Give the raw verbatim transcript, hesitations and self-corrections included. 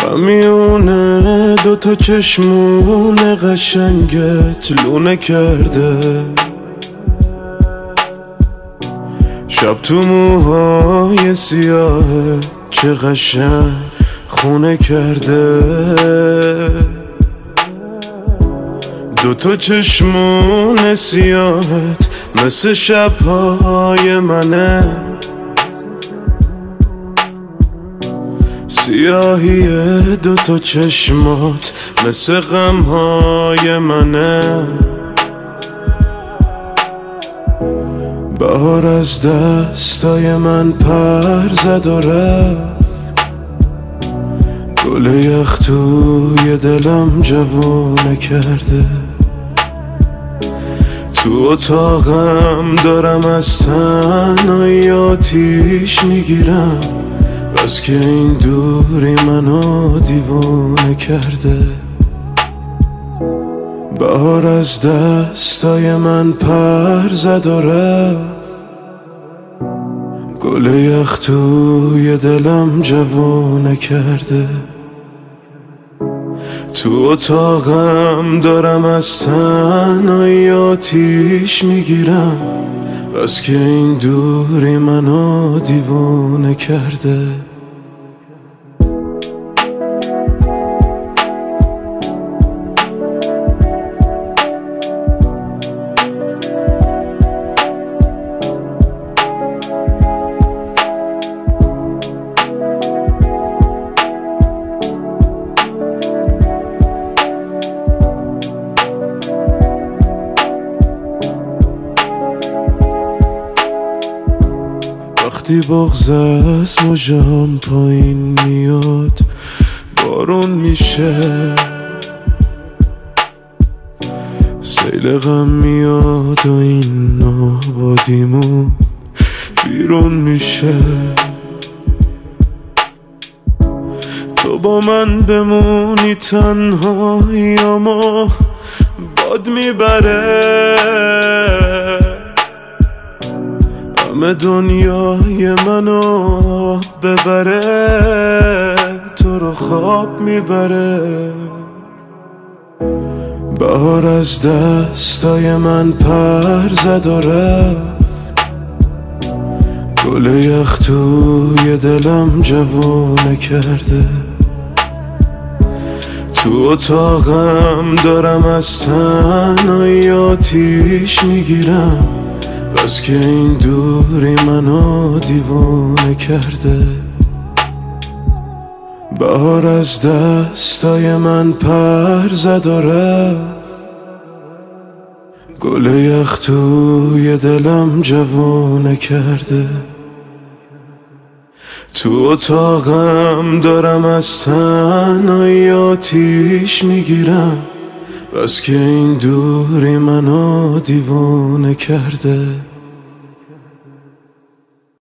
همیونه دوتا چشمون قشنگت لونه کرده، شب تو موهای سیاه چه قشنگ خونه کرده. دوتا چشمون سیاهت مثل شبهای منه، سیاهی دوتا چشمات مثل غمهای منه. بهار از دستای من پر زد و رفت، گل یخ توی دلم جوونه کرده. تو اتاقم دارم از تنهایی آتیش میگیرم، بس که این دوری منو دیوونه کرده. بهار از دستای من پر زد و رفت، گل یخ توی دلم جوونه کرده. تو اتاقم دارم از تنهایی آتیش میگیرم، بس که این دوری منو دیوونه کرده. وقتی بغض از موجهام پایین میاد بارون میشه، سیل غم میاد و این آبادیمون بیرون میشه. تو با من بمونی تنهایی اما باد میبره، همه دنیای منو ببره، تو رو خواب میبره. بهار از دستای من پر زد و رفت، گل یخ توی دلم جوونه کرده. تو اتاقم دارم از تنهایی آتیش میگیرم، بس که این دوری منو دیوونه کرده. بهار از دستای من پر زد و رفت، گل یخ توی دلم جوونه کرده. تو اتاقم دارم از تنهایی آتیش میگیرم، بس که این دوری منو دیوونه کرده.